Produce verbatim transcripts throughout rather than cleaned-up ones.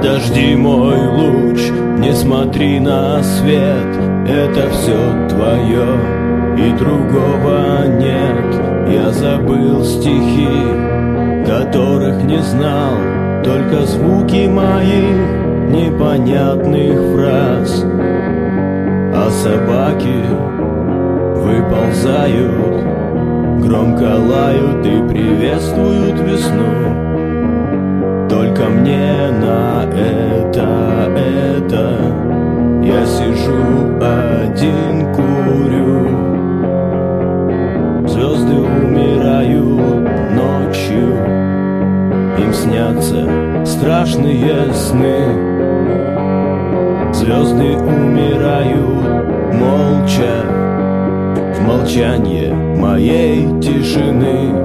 Подожди, мой луч, не смотри на свет, это все твое, и другого нет. Я забыл стихи, которых не знал, только звуки моих непонятных фраз. А собаки выползают, громко лают и приветствуют весну. Только мне на это, это я сижу один, курю. Звезды умирают ночью, им снятся страшные сны. Звезды умирают молча, в молчанье моей тишины.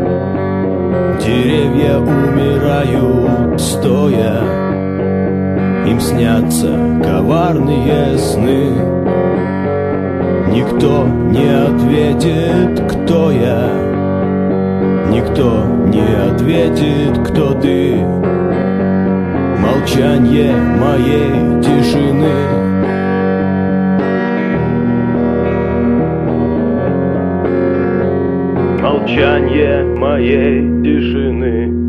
Деревья умирают стоя, им снятся коварные сны. Никто не ответит, кто я, никто не ответит, кто ты. Молчанье моей тишины. Молчанье моей тишины.